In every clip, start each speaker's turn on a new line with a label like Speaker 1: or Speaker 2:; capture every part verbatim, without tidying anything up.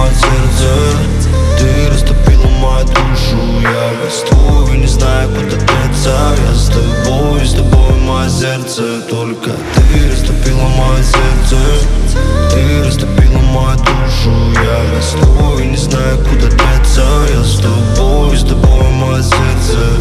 Speaker 1: мое сердце. Ты растопила мою душу. Я гостую, не знаю, куда деться. Я с тобой, с тобой мое сердце. Только ты растопила мое сердце. Ты растопила мою душу. Я гостую, не знаю, куда деться. Я с тобой, с тобой мое сердце.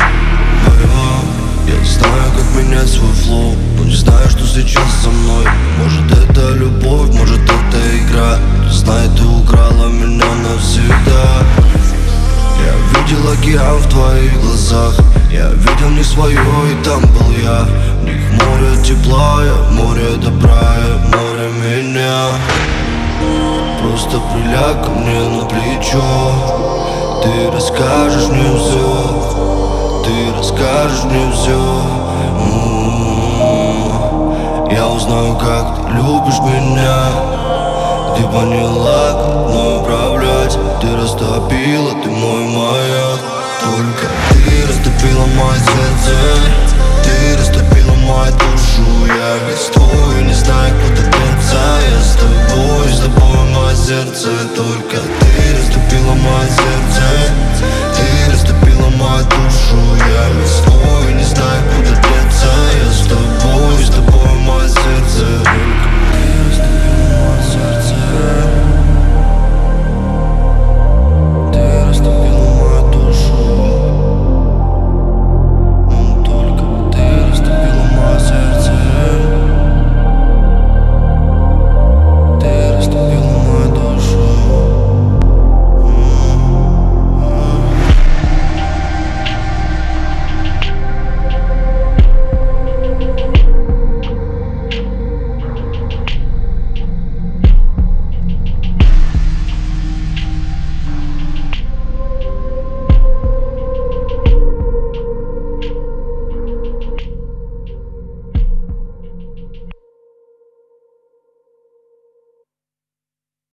Speaker 1: Я знаю, как менять свой флоу, но не знаю, что сейчас со мной. Может это любовь, может это игра. Кто знает, ты украла меня навсегда. Я видел океан в твоих глазах. Я видел не свое, и там был я. В них море тепла, я в море добра, я в море меня. Просто приляг ко мне на плечо. Ты расскажешь мне все. Ты расскажешь мне все. М-м-м. Я узнаю, как ты любишь меня. Ты поняла, как мной управлять. Ты растопила, ты мой маяк. Только ты растопила мое сердце.